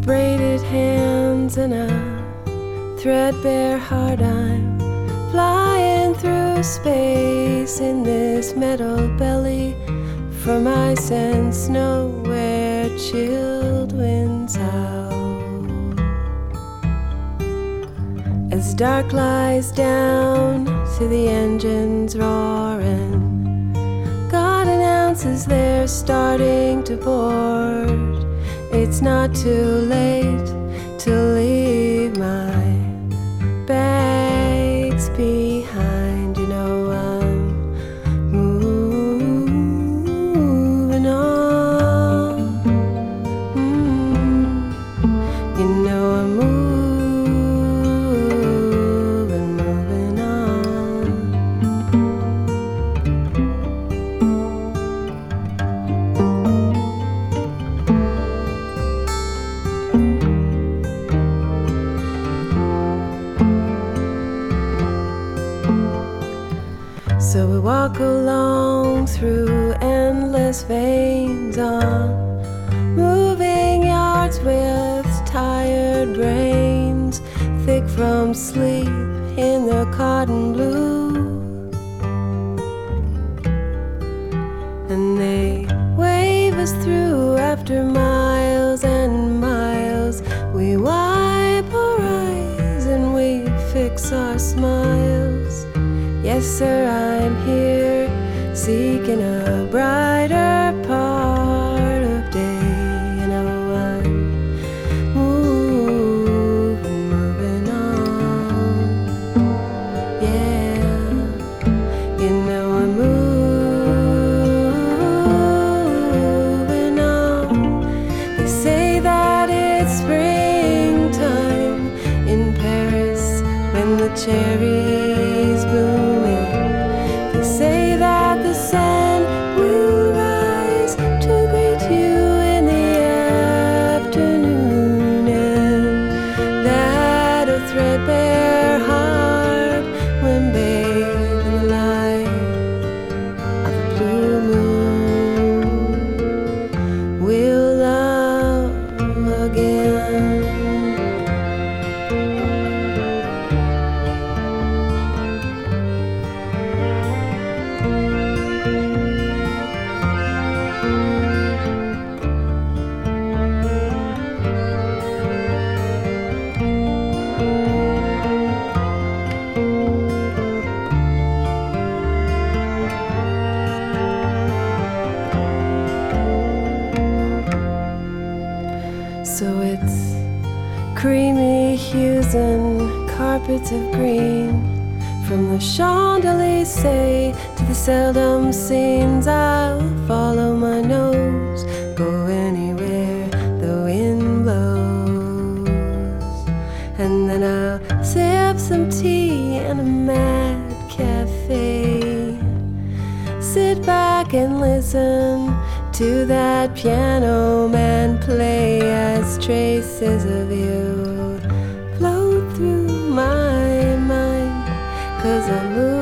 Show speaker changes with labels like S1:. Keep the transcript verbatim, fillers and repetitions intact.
S1: braided hands and a threadbare heart. I'm flying through space in this metal belly from ice and snow where chilled winds howl. As dark lies down to the engines roaring, God announces they're starting to board. It's not too late to leave my bags behind. You know I'm moving on. Mm. You know I'm moving, moving on. So we walk along through endless veins on moving yards with tired brains, thick from sleep in the cotton blue. And they wave us through after miles and miles. We wipe our eyes and we fix our smiles. Yes, sir, I'm here, seeking a brighter part of day. You know I'm moving, moving on. Yeah, you know I'm moving on. They say that it's springtime in Paris when the cherries bloom. Say that the sun will rise to greet you in the afternoon, and that a threadbare heart, when bathed in the light of a blue moon, will love again. So it's creamy hues and carpets of green, from the Champs-Élysées to the seldom scenes. I'll follow my nose, go anywhere the wind blows, and then I'll sip some tea in a mad cafe, sit back and listen to that piano man play as traces of you float through my mind, 'cause I'm moving